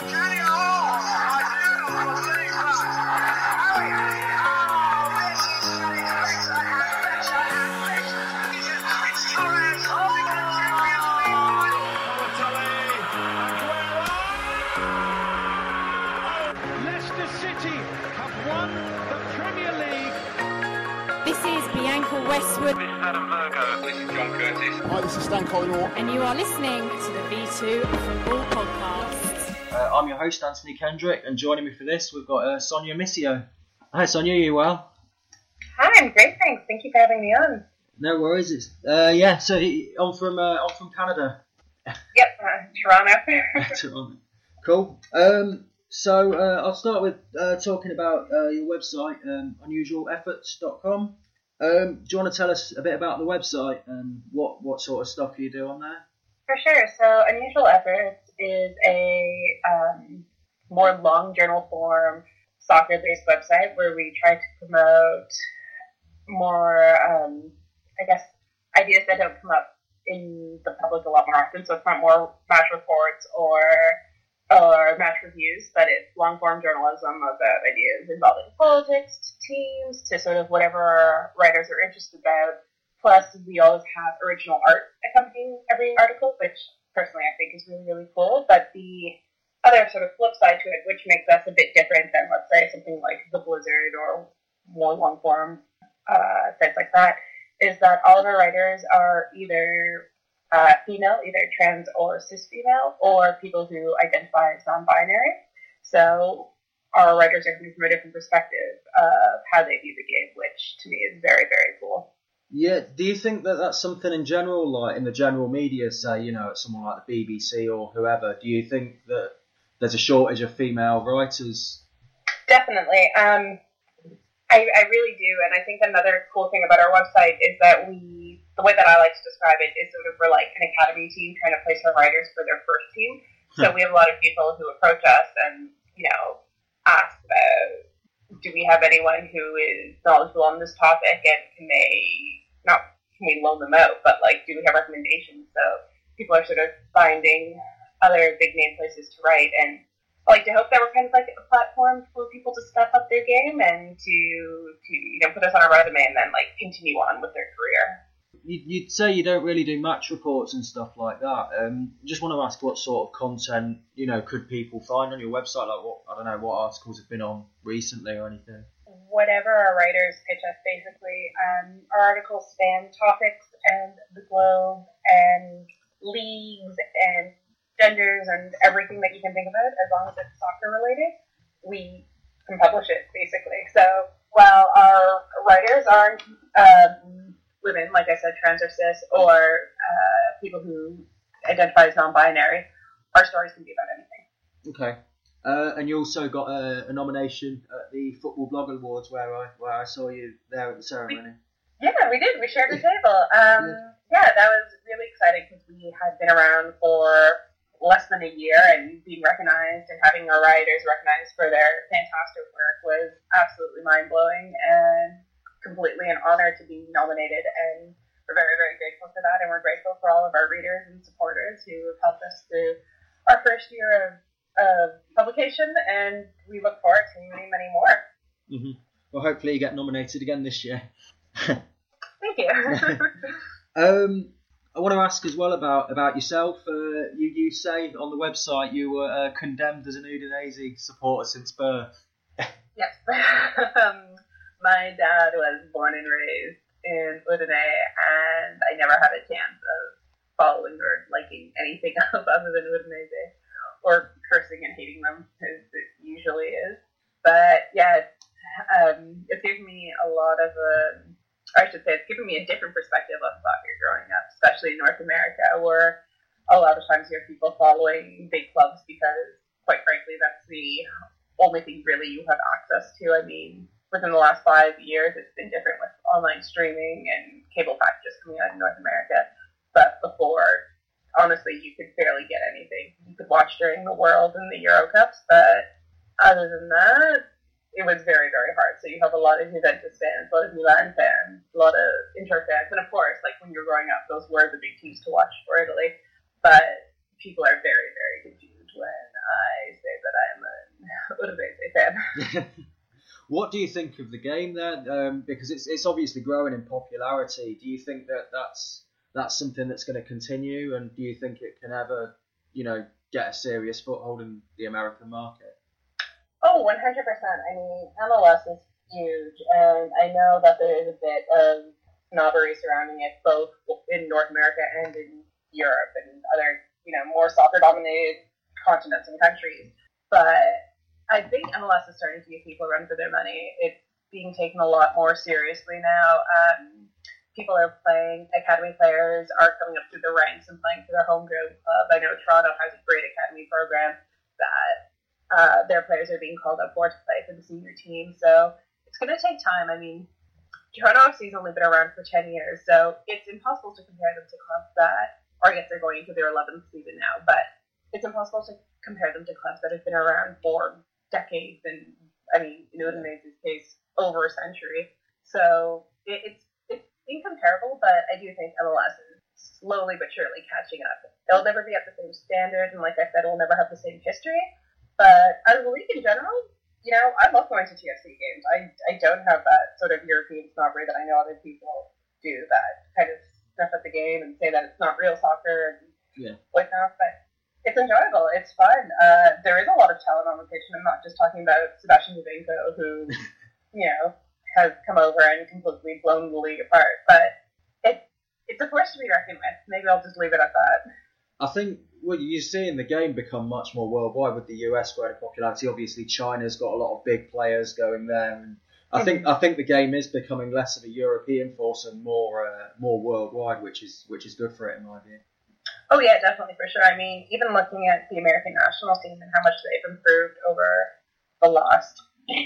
Leicester City have won the Premier League. This is Bianca Westwood. This is Adam Virgo. This is John Curtis. Hi, this is Stan Collymore. And you are listening to the V2 Football Podcast. I'm your host, Anthony Kendrick, and joining me for this, we've got Sonia Missio. Hi, Sonia, you well? Hi, I'm great, thanks. Thank you for having me on. No worries. It's So I'm from Canada. Yep, Toronto. Toronto. Cool. So I'll start with talking about your website, unusualefforts.com. Do you want to tell us a bit about the website and what sort of stuff you do on there? For sure. So Unusual Efforts is a more long journal form soccer-based website where we try to promote more, ideas that don't come up in the public a lot more often. So it's not more match reports or match reviews, but it's long-form journalism about ideas involving politics, to teams, to sort of whatever our writers are interested about. Plus, we always have original art accompanying every article, which personally I think is really, really cool. But the other sort of flip side to it, which makes us a bit different than, let's say, something like The Blizzard or more long-form sites like that, is that all of our writers are either female, either trans or cis female, or people who identify as non-binary. So our writers are coming from a different perspective of how they view the game, which to me is very, very cool. Yeah, do you think that that's something in general, like in the general media, say, someone like the BBC or whoever, do you think that there's a shortage of female writers? Definitely. I really do, and I think another cool thing about our website is that the way that I like to describe it is sort of we're like an academy team trying to place our writers for their first team. So we have a lot of people who approach us and, ask about, do we have anyone who is knowledgeable on this topic, and can we loan them out, but do we have recommendations? So people are sort of finding other big name places to write, and I like to hope that we're kind of like a platform for people to step up their game and to put us on a resume and then continue on with their career. You'd say you don't really do match reports and stuff like that. Just want to ask what sort of content, could people find on your website? Like what articles have been on recently or anything? Whatever our writers pitch us, basically. Our articles span topics and the globe and leagues and genders and everything that you can think about, as long as it's soccer related, we can publish it, basically. So while our writers aren't women, like I said, trans or cis, or people who identify as non-binary, our stories can be about anything. Okay. And you also got a nomination at the Football Blog Awards where I saw you there at the ceremony. Yeah, we did. We shared a table. Yeah, that was really exciting because we had been around for less than a year, and being recognized and having our writers recognized for their fantastic work was absolutely mind-blowing and completely an honor to be nominated, and we're very, very grateful for that, and we're grateful for all of our readers and supporters who have helped us through our first year of publication, and we look forward to many, many more. Mm-hmm. Well, hopefully you get nominated again this year. Thank you. I want to ask as well about yourself. You say on the website you were condemned as an Udinese supporter since birth. Yes. My dad was born and raised in Udine, and I never had a chance of following or liking anything else other than Udinese, or cursing and hating them, as it usually is. But yeah, it's given me a lot of it's given me a different perspective on soccer growing up, especially in North America, where a lot of times you have people following big clubs because, quite frankly, that's the only thing really you have access to. I mean, within the last 5 years, it's been different with online streaming and cable packages coming out in North America. But before, honestly, you could barely get anything. You could watch during the World and the Euro Cups, but other than that, it was very, very hard. So you have a lot of Juventus fans, a lot of Milan fans, a lot of Inter fans, and of course, when you're growing up, those were the big teams to watch for Italy. But people are very, very confused when I say What do you think of the game then? Because it's obviously growing in popularity. Do you think that's something that's going to continue, and do you think it can ever, get a serious foothold in the American market? Oh, 100%. I mean, MLS is huge, and I know that there is a bit of snobbery surrounding it, both in North America and in Europe and other, more soccer-dominated continents and countries. But I think MLS is starting to give people a run for their money. It's being taken a lot more seriously now. People are playing, academy players are coming up through the ranks and playing for their homegrown club. I know Toronto has a great academy program that their players are being called up for to play for the senior team. So it's going to take time. I mean, Toronto FC has only been around for 10 years, so it's impossible to compare them to clubs that, or I guess they're going into their 11th season now, but it's impossible to compare them to clubs that have been around for decades, and I mean, in Udinese's case, over a century. So it's incomparable, but I do think MLS is slowly but surely catching up. It'll never be at the same standard, and like I said, it'll never have the same history, but as a league in general, I love going to TFC games. I don't have that sort of European snobbery that I know other people do, that kind of snuff at the game and say that it's not real soccer and whatnot, but it's enjoyable. It's fun. There is a lot of talent on the pitch, and I'm not just talking about Sebastian Giovinco, who, has come over and completely blown the league apart. But it's a force to be reckoned with. Maybe I'll just leave it at that. I think you're seeing the game become much more worldwide with the US growing in popularity. Obviously, China's got a lot of big players going there, and I think the game is becoming less of a European force and more worldwide, which is good for it in my view. Oh yeah, definitely, for sure. I mean, even looking at the American national team and how much they've improved over the last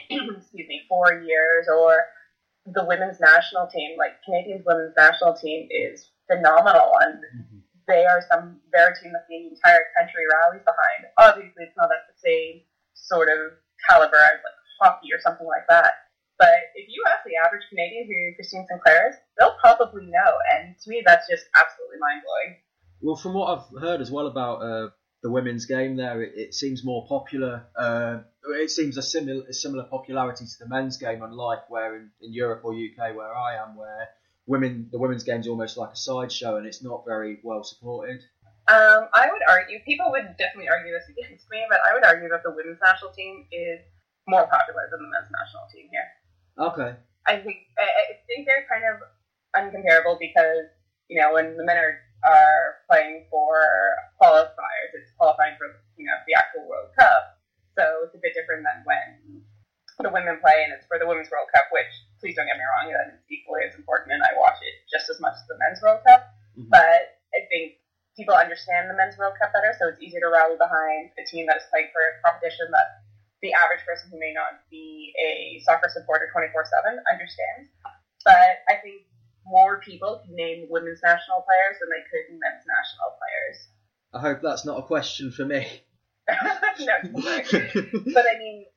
4 years, or the women's national team, like Canadian's women's national team is phenomenal, and they're a team that the entire country rallies behind. Obviously, it's not at the same sort of caliber as like hockey or something like that. But if you ask the average Canadian who Christine Sinclair is, they'll probably know. And to me, that's just absolutely mind-blowing. Well, from what I've heard as well about the women's game there, it seems more popular. It seems a similar popularity to the men's game, unlike where in Europe or UK where I am, where the women's game's almost like a sideshow and it's not very well supported. I would argue, people would definitely argue this against me, but I would argue that the women's national team is more popular than the men's national team here. Okay. I think they're kind of uncomparable because, when the men are playing for qualifiers, it's qualifying for, the actual World Cup. So it's a bit different than when the women play and it's for the Women's World Cup, which, please don't get me wrong, that is equally as important and I watch it just as much as the Men's World Cup. Mm-hmm. But I think people understand the Men's World Cup better, so it's easier to rally behind a team that is playing for a competition that the average person who may not be a soccer supporter 24/7 understands. But I think more people can name women's national players than they could men's national players. I hope that's not a question for me. No, but I mean,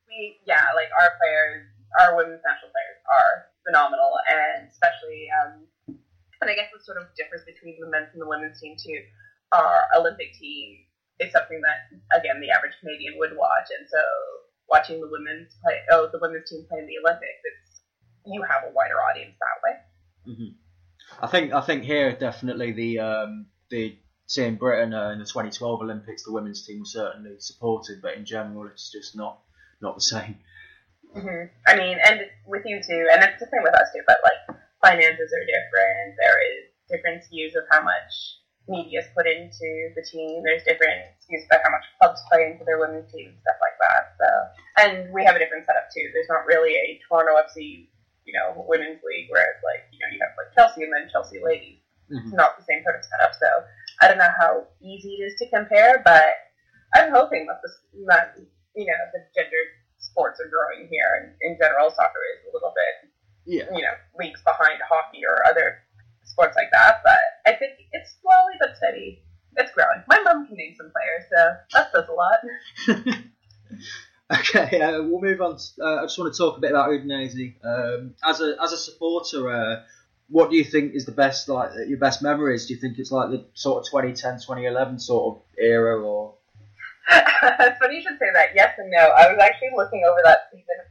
our women's national players are phenomenal, and especially, and I guess the sort of difference between the men's and the women's team too, our Olympic team is something that, again, the average Canadian would watch, and so watching the women's team play in the Olympics, you have a wider audience that way. Mm-hmm. I think here definitely the seeing Britain in the 2012 Olympics, the women's team was certainly supported, but in general, it's just not the same. Mm-hmm. I mean, and with you too, and it's the same with us too, but like finances are different. There is different views of how much media is put into the team. There's different views about how much clubs play into their women's team and stuff like that. So, and we have a different setup too. There's not really a Toronto FC, women's league, whereas like, you have like Chelsea and then Chelsea ladies. Mm-hmm. It's not the same sort of setup. So I don't know how easy it is to compare, but I'm hoping that the gendered sports are growing here, and in general, soccer is a little bit, leagues behind hockey or other sports like that. But I think it's slowly but steady. It's growing. My mom can name some players, so that says a lot. Okay, we'll move on. I just want to talk a bit about Udinese. As a supporter, what do you think is the best, your best memories? Do you think it's like the sort of 2010, 2011 sort of era, or? It's funny you should say that. Yes and no. I was actually looking over that season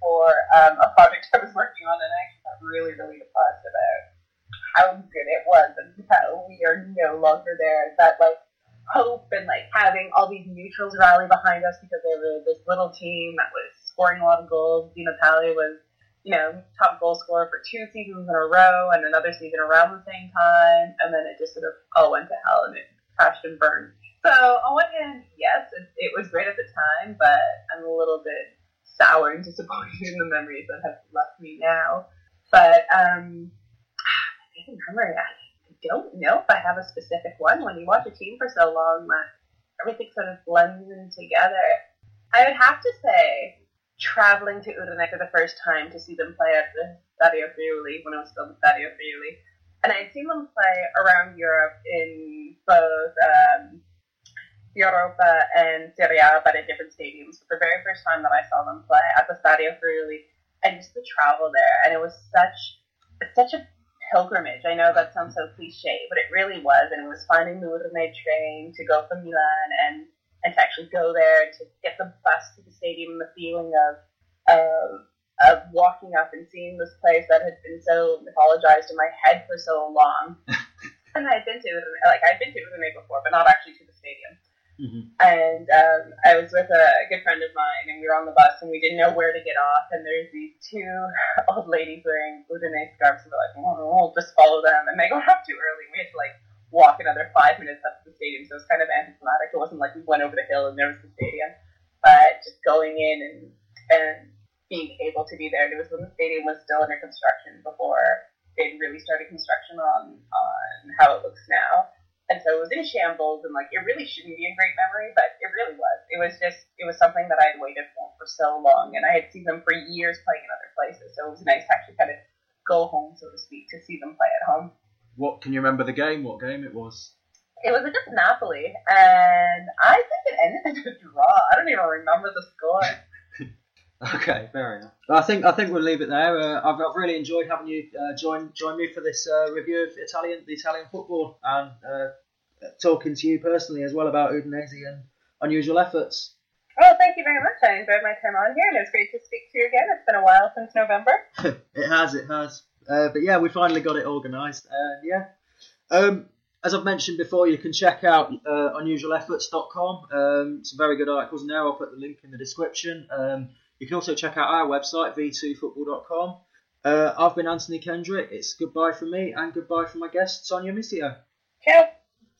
for a project I was working on, and I actually got really, really depressed about how good it was and how we are no longer there. That like hope and like having all these neutrals rally behind us because they were this little team that was scoring a lot of goals. Di Natale was, you know, top goal scorer for 2 seasons in a row and another season around the same time, and then it just sort of all went to hell and it crashed and burned. So on one hand, yes, it was great at the time, but I'm a little bit sour and disappointed in the memories that have left me now. But memory, I don't know if I have a specific one. When you watch a team for so long, everything sort of blends in together. I would have to say traveling to Udine for the first time to see them play at the Stadio Friuli when it was still the Stadio Friuli. And I'd seen them play around Europe in both Europa and Serie A, but at different stadiums. But the very first time that I saw them play at the Stadio Friuli, and just the travel there, and it was such a pilgrimage. I know that sounds so cliche, but it really was, and it was finding the Udine train to go from Milan and to actually go there, to get the bus to the stadium, and the feeling of walking up and seeing this place that had been so mythologized in my head for so long. And I'd been to Udine before, but not actually to the stadium. Mm-hmm. And I was with a good friend of mine, and we were on the bus, and we didn't know where to get off, and there's these 2 old ladies wearing Udine scarves, and we're like, oh, we'll just follow them, and they got off too early. We had to, walk another 5 minutes up to the stadium, so it was kind of anticlimactic. It wasn't like we went over the hill and there was the stadium, but just going in and being able to be there. It was when the stadium was still under construction before they really started construction on how it looks now. And so it was in shambles, and it really shouldn't be a great memory, but it really was. It was something that I had waited for so long, and I had seen them for years playing in other places, so it was nice to actually kind of go home, so to speak, to see them play at home. What can you remember the game? What game it was? It was against Napoli, and I think it ended in a draw. I don't even remember the score. Okay, fair enough. I think we'll leave it there. I've really enjoyed having you join me for this review of the Italian football, and talking to you personally as well about Udinese and Unusual Efforts. Well, thank you very much. I enjoyed my time on here, and it was great to speak to you again. It's been a while since November. It has. But yeah, we finally got it organised. As I've mentioned before, you can check out unusualefforts.com. Some very good articles in there. I'll put the link in the description. You can also check out our website, v2football.com. I've been Anthony Kendrick. It's goodbye from me and goodbye from my guest, Sonia Missio. Ciao.